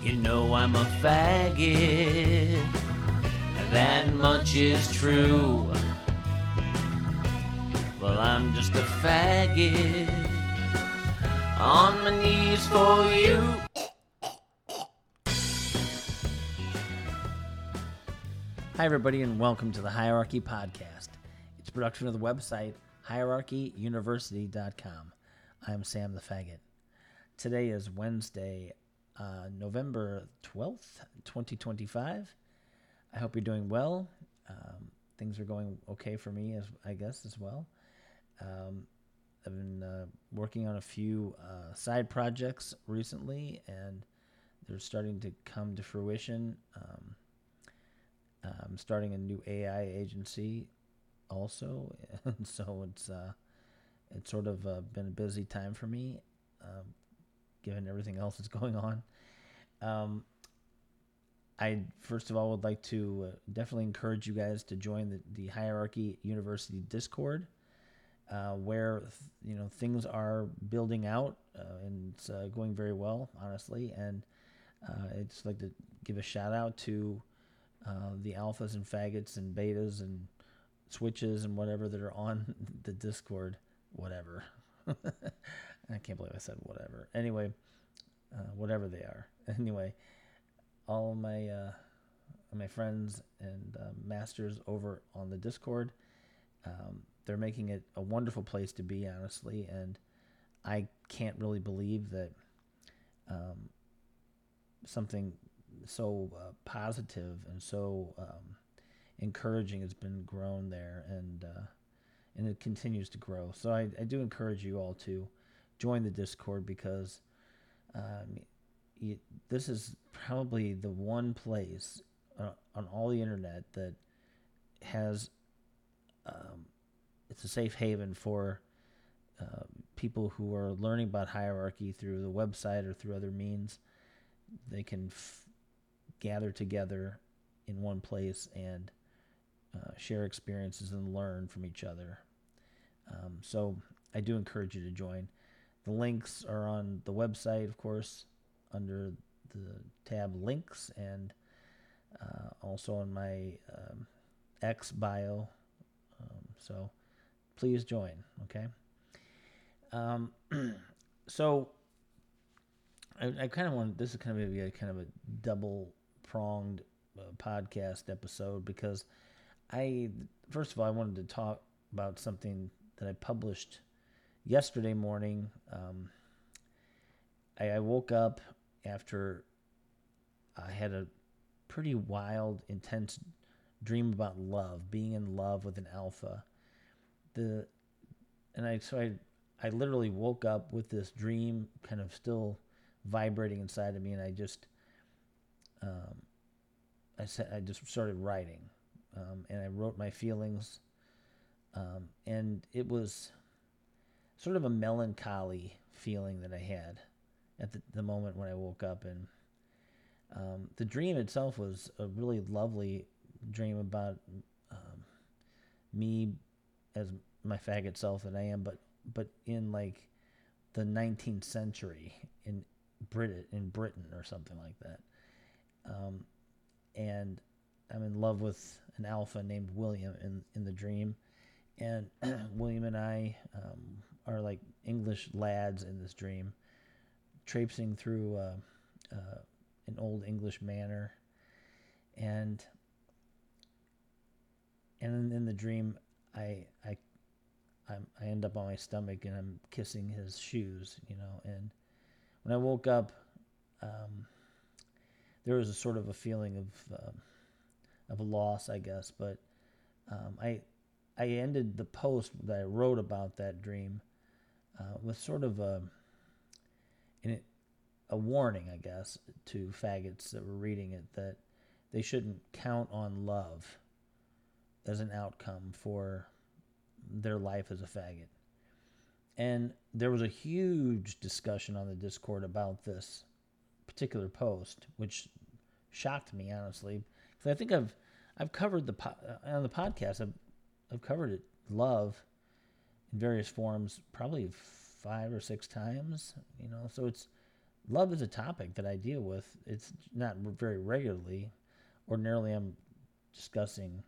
You know I'm a faggot, that much is true. Well, I'm just a faggot, on my knees for you. Hi, everybody, and welcome to the Hierarchy Podcast. It's a production of the website hierarchyuniversity.com. I'm Sam the Faggot. Today is Wednesday, November 12th, 2025. I hope you're doing well. Things are going okay for me, as well. I've been working on a few side projects recently, and they're starting to come to fruition. I'm starting a new AI agency also, and so it's sort of been a busy time for me, given everything else that's going on. I first of all would like to definitely encourage you guys to join the Hierarchy University Discord, where things are building out, and it's going very well, honestly. And I'd just like to give a shout out to the alphas and faggots and betas and switches and whatever that are on the Discord. Whatever. I can't believe I said whatever. Anyway, whatever they are. Anyway, all of my friends and masters over on the Discord, they're making it a wonderful place to be, honestly, and I can't really believe that something so positive and so encouraging has been grown there, and it continues to grow. So I do encourage you all to join the Discord, because this is probably the one place on all the internet that has it's a safe haven for people who are learning about hierarchy through the website or through other means. They can gather together in one place and share experiences and learn from each other. So I do encourage you to join. The links are on the website, of course, under the tab links, and also on my X bio. So please join, okay? So I kind of want, this is kind of maybe a kind of a double-pronged podcast episode, because first of all, I wanted to talk about something that I published yesterday morning. I woke up after I had a pretty wild, intense dream about love, being in love with an alpha. I literally woke up with this dream kind of still vibrating inside of me, and I just started writing, and I wrote my feelings, and it was sort of a melancholy feeling that I had at the moment when I woke up. And the dream itself was a really lovely dream about me as my faggot self that I am, but in like the 19th century in Britain or something like that. And I'm in love with an alpha named William in the dream. And William and I are like English lads in this dream, traipsing through an old English manor. And in the dream, I end up on my stomach and I'm kissing his shoes, and when I woke up, there was a sort of a feeling of a loss, I guess, but I ended the post that I wrote about that dream with sort of a warning, I guess, to faggots that were reading it, that they shouldn't count on love as an outcome for their life as a faggot. And there was a huge discussion on the Discord about this particular post, which shocked me, honestly, because I think I've covered on the podcast. I've covered it, love, in various forms, probably 5 or 6 times. So it's love is a topic that I deal with. It's not very regularly. Ordinarily, I'm discussing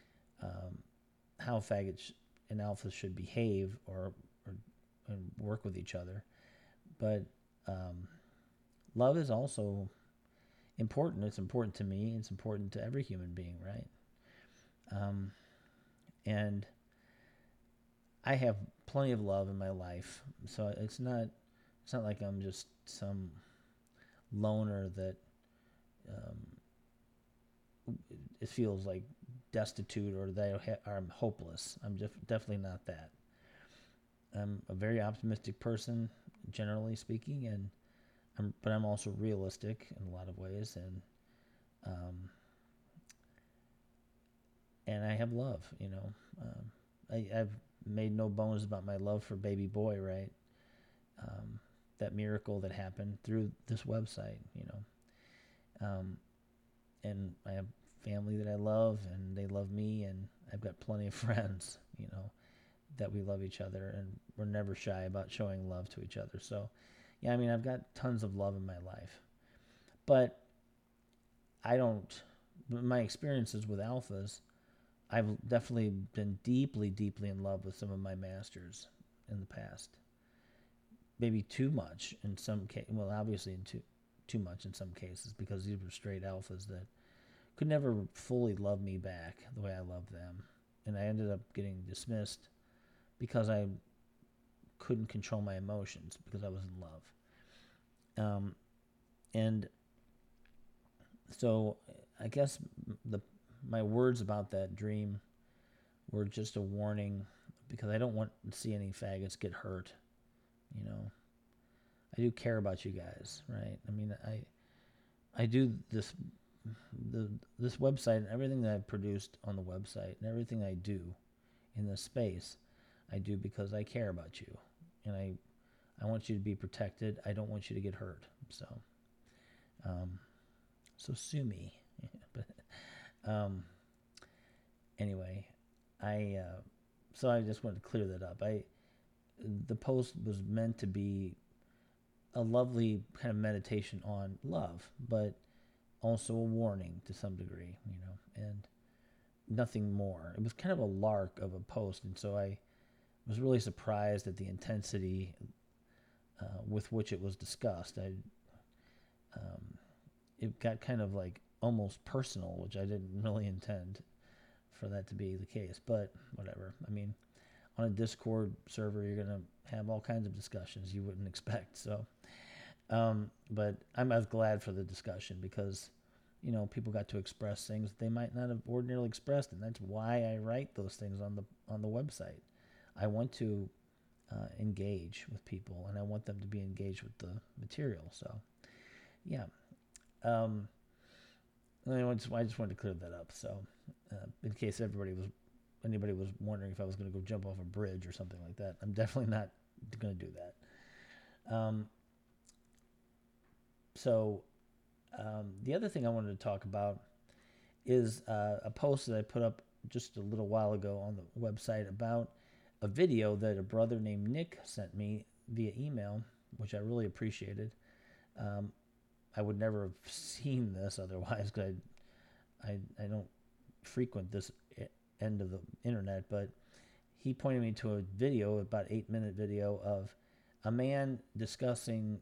how faggots and alphas should behave or and work with each other. But um, love is also important. It's important to me. It's important to every human being, right? Um, and I have plenty of love in my life, so it's not like I'm just some loner that um, it feels like destitute or that I'm hopeless. I'm definitely not that. I'm a very optimistic person, generally speaking, but I'm also realistic in a lot of ways, um, and I have love. I've made no bones about my love for baby boy, right? Um, that miracle that happened through this website, and I have family that I love, and they love me, and I've got plenty of friends, that we love each other, and we're never shy about showing love to each other. So, yeah, I mean, I've got tons of love in my life, but I don't. My experiences with alphas, I've definitely been deeply, deeply in love with some of my masters in the past. Maybe too much in some case. Well, obviously, too much in some cases because these were straight alphas that could never fully love me back the way I loved them, and I ended up getting dismissed because I couldn't control my emotions because I was in love. And so I guess the my words about that dream were just a warning because I don't want to see any faggots get hurt. You know, I do care about you guys, right? I mean, I do the this website and everything that I've produced on the website and everything I do in this space, I do because I care about you, and I want you to be protected. I don't want you to get hurt. Um, so sue me. but um, anyway, I so I just wanted to clear that up. The post was meant to be a lovely kind of meditation on love, but also a warning to some degree, and nothing more. It was kind of a lark of a post, and so I was really surprised at the intensity with which it was discussed. Um, it got kind of like almost personal, which I didn't really intend for that to be the case, but whatever. I mean, on a Discord server, you're gonna have all kinds of discussions you wouldn't expect. So, but I was glad for the discussion because, people got to express things they might not have ordinarily expressed, and that's why I write those things on the website. I want to engage with people, and I want them to be engaged with the material. So, yeah. Um, I just wanted to clear that up. So, in case anybody was wondering if I was going to go jump off a bridge or something like that, I'm definitely not going to do that. So, the other thing I wanted to talk about is a post that I put up just a little while ago on the website about a video that a brother named Nick sent me via email, which I really appreciated. Um, I would never have seen this otherwise because I don't frequent this end of the internet, but he pointed me to a video, about 8-minute video of a man discussing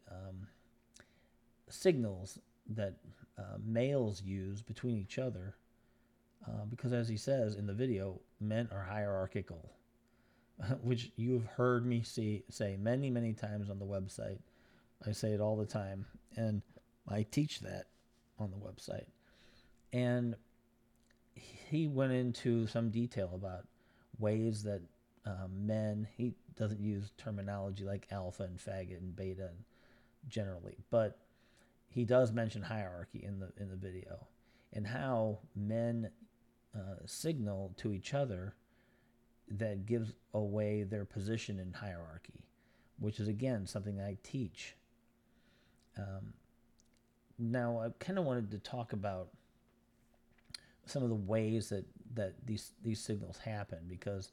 signals that males use between each other, because as he says in the video, men are hierarchical, which you've heard me say many, many times on the website. I say it all the time, and I teach that on the website. And he went into some detail about ways that he doesn't use terminology like alpha and faggot and beta generally, but he does mention hierarchy in the video and how men signal to each other that gives away their position in hierarchy, which is again something I teach. Now, I kind of wanted to talk about some of the ways that these signals happen because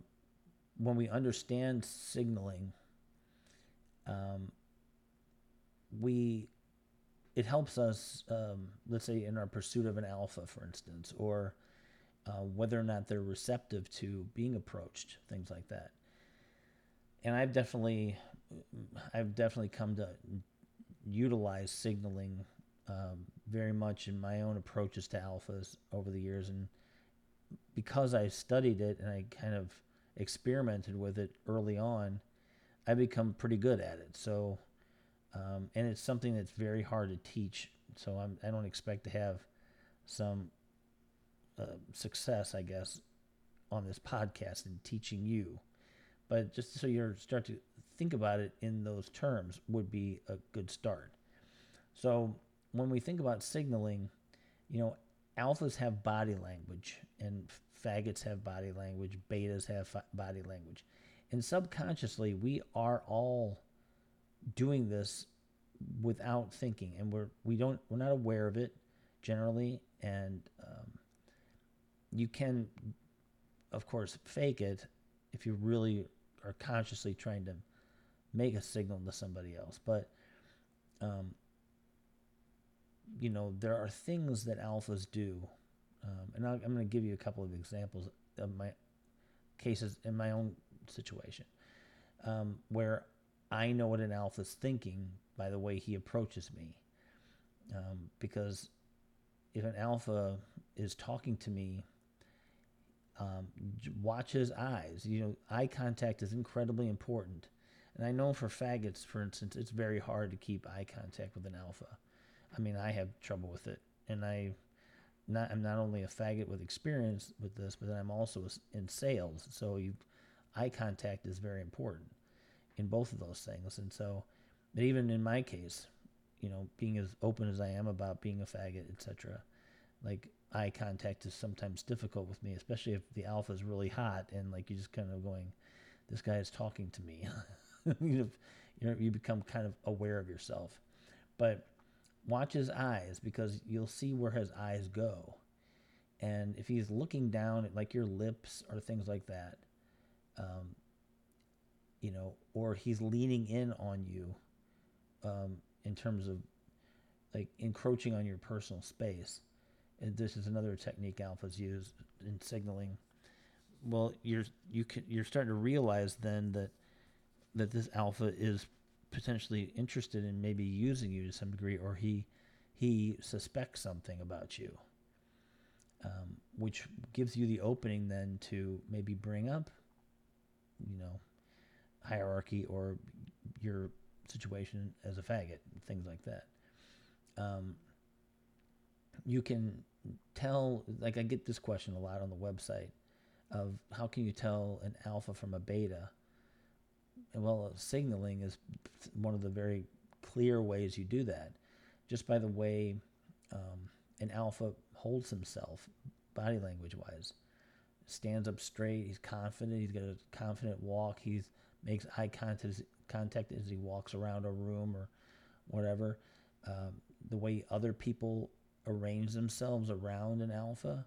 when we understand signaling, it helps us, let's say, in our pursuit of an alpha, for instance, or whether or not they're receptive to being approached, things like that. And I've definitely come to utilize signaling very much in my own approaches to alphas over the years, and because I studied it and I kind of experimented with it early on, I become pretty good at it. So, and it's something that's very hard to teach. So I don't expect to have some success, I guess, on this podcast in teaching you. But just so you start to think about it in those terms would be a good start. So when we think about signaling, alphas have body language, and faggots have body language, betas have body language. And subconsciously, we are all doing this without thinking, and we're not aware of it generally. And you can, of course, fake it if you really are consciously trying to make a signal to somebody else. But there are things that alphas do, and I'm going to give you a couple of examples of my cases in my own situation, where I know what an alpha's thinking by the way he approaches me. Because if an alpha is talking to me, watch his eyes. Eye contact is incredibly important. And I know for faggots, for instance, it's very hard to keep eye contact with an alpha. I mean, I have trouble with it. And I'm not only a faggot with experience with this, but I'm also in sales. So eye contact is very important in both of those things. And so, but even in my case, being as open as I am about being a faggot, etc., like eye contact is sometimes difficult with me, especially if the alpha is really hot and like you're just kind of going, this guy is talking to me. You become kind of aware of yourself. But watch his eyes, because you'll see where his eyes go. And if he's looking down at like your lips or things like that, or he's leaning in on you, in terms of like encroaching on your personal space. And this is another technique alphas use in signaling. Well, you're starting to realize then that this alpha is potentially interested in maybe using you to some degree, or he suspects something about you, which gives you the opening then to maybe bring up, hierarchy or your situation as a faggot, things like that. You can tell, like I get this question a lot on the website, of how can you tell an alpha from a beta? And well, signaling is one of the very clear ways you do that, just by the way an alpha holds himself, body language wise. Stands up straight, he's confident, he's got a confident walk, he makes eye contact as he walks around a room or whatever. The way other people arrange themselves around an alpha,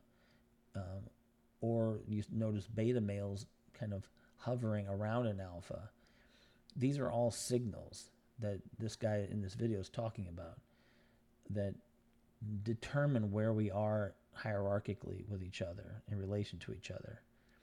or you notice beta males kind of hovering around an alpha. These are all signals that this guy in this video is talking about that determine where we are hierarchically with each other, in relation to each other.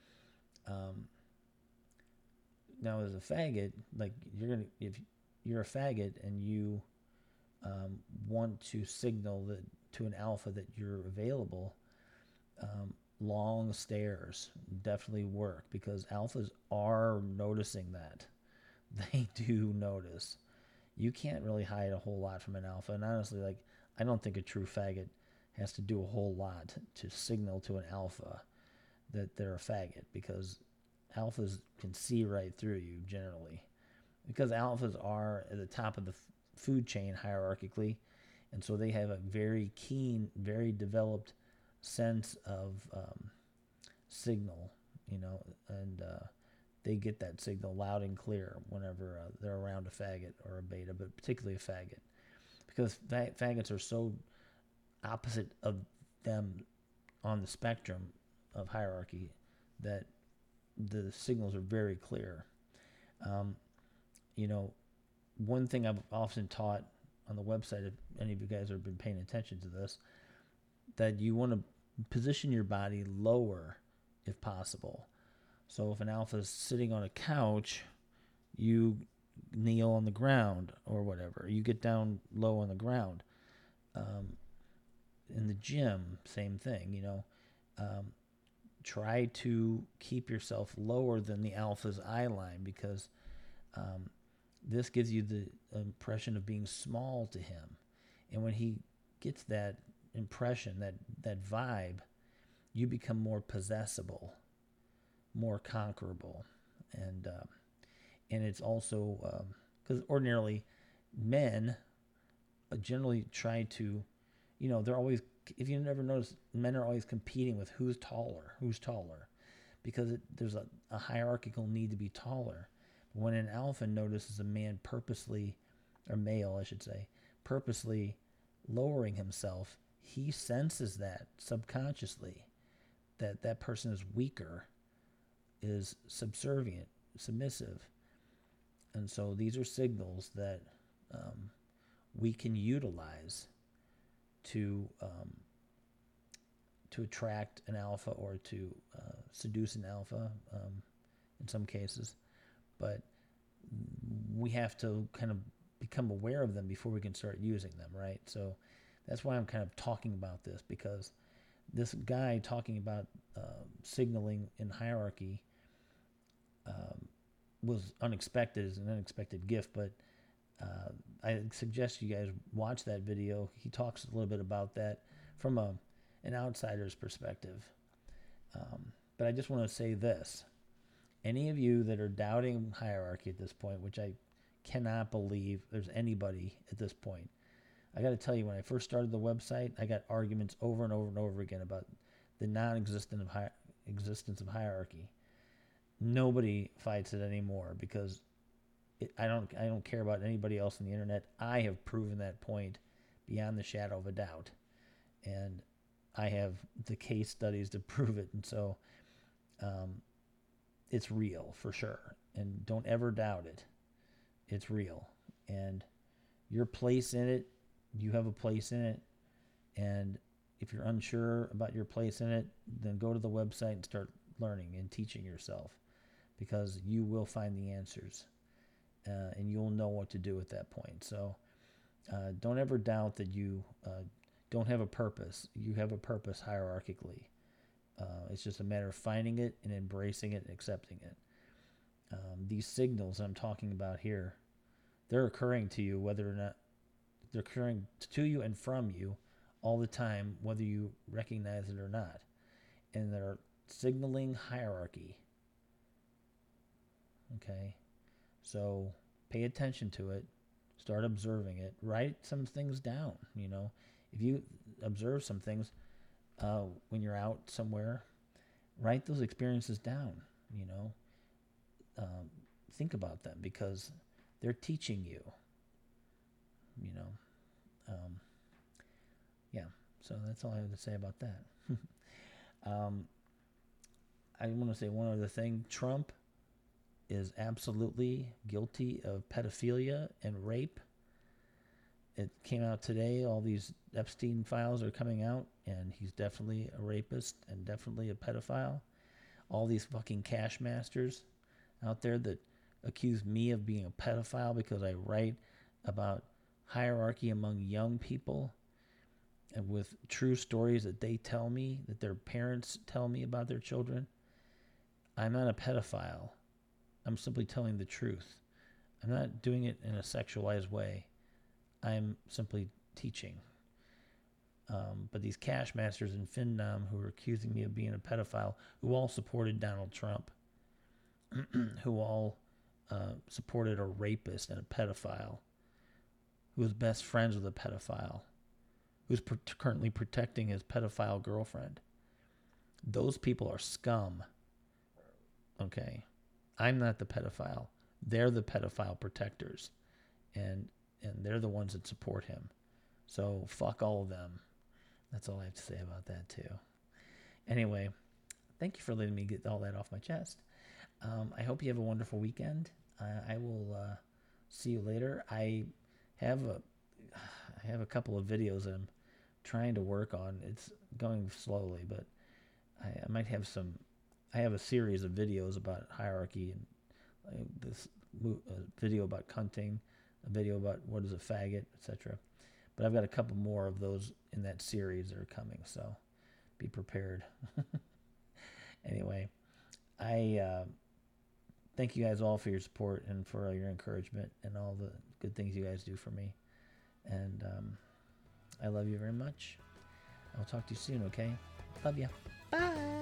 Now, as a faggot, like if you're a faggot and you want to signal that to an alpha that you're available, long stares definitely work, because alphas are noticing that. They do notice. You can't really hide a whole lot from an alpha, and honestly, like, I don't think a true faggot has to do a whole lot to signal to an alpha that they're a faggot, because alphas can see right through you generally, because alphas are at the top of the food chain hierarchically, and so they have a very keen, very developed sense of signal, and they get that signal loud and clear whenever they're around a faggot or a beta, but particularly a faggot, because faggots are so opposite of them on the spectrum of hierarchy that the signals are very clear. One thing I've often taught on the website, if any of you guys have been paying attention to this, that you want to position your body lower if possible. So if an alpha is sitting on a couch, you kneel on the ground or whatever. You get down low on the ground. In the gym, same thing, you know. Try to keep yourself lower than the alpha's eye line, because this gives you the impression of being small to him. And when he gets that impression, that vibe, you become more possessible, more conquerable. And it's also because ordinarily men generally try to, you know, they're always, if you never notice, men are always competing with who's taller, because there's a hierarchical need to be taller. When an alpha notices a man purposely, or male, I should say, purposely lowering himself, he senses that subconsciously, that person is weaker, is subservient, submissive. And so these are signals that we can utilize to attract an alpha, or to seduce an alpha in some cases. But we have to kind of become aware of them before we can start using them, right? So that's why I'm kind of talking about this, because this guy talking about signaling in hierarchy was unexpected, as an unexpected gift, but I suggest you guys watch that video. He talks a little bit about that from an outsider's perspective. But I just want to say this. Any of you that are doubting hierarchy at this point, which I cannot believe there's anybody at this point, I got to tell you, when I first started the website, I got arguments over and over and over again about the non-existence of hierarchy. Nobody fights it anymore, because I don't care about anybody else on the internet. I have proven that point beyond the shadow of a doubt, and I have the case studies to prove it. And so it's real for sure, and don't ever doubt it. It's real, and your place in it, you have a place in it. And if you're unsure about your place in it, then go to the website and start learning and teaching yourself, because you will find the answers, and you'll know what to do at that point. So don't ever doubt that you don't have a purpose. You have a purpose hierarchically. It's just a matter of finding it and embracing it and accepting it. These signals I'm talking about here, they're occurring to you, whether or not they're occurring to you and from you all the time, whether you recognize it or not. And they're signaling hierarchy. Okay? So pay attention to it. Start observing it. Write some things down, you know. If you observe some things when you're out somewhere, write those experiences down, you know. Think about them, because they're teaching you, you know. Yeah, so that's all I have to say about that. I want to say one other thing. Trump is absolutely guilty of pedophilia and rape. It came out today. All these Epstein files are coming out, and he's definitely a rapist and definitely a pedophile. All these fucking cash masters out there that accuse me of being a pedophile because I write about hierarchy among young people, and with true stories that they tell me, that their parents tell me about their children. I'm not a pedophile. I'm simply telling the truth. I'm not doing it in a sexualized way. I'm simply teaching. But these cash masters in FinNom who are accusing me of being a pedophile, who all supported Donald Trump, who all supported a rapist and a pedophile, who was best friends with a pedophile, who's currently protecting his pedophile girlfriend. Those people are scum. Okay? I'm not the pedophile. They're the pedophile protectors. And they're the ones that support him. So fuck all of them. That's all I have to say about that too. Anyway, thank you for letting me get all that off my chest. I hope you have a wonderful weekend. I will see you later. I have I have a couple of videos that I'm trying to work on. It's going slowly, but I might have some. I have a series of videos about hierarchy and this video about cunting, a video about what is a faggot, etc. But I've got a couple more of those in that series that are coming, so be prepared. Anyway, I thank you guys all for your support and for your encouragement and all the good things you guys do for me. And I love you very much. I'll talk to you soon, okay? Love ya. Bye.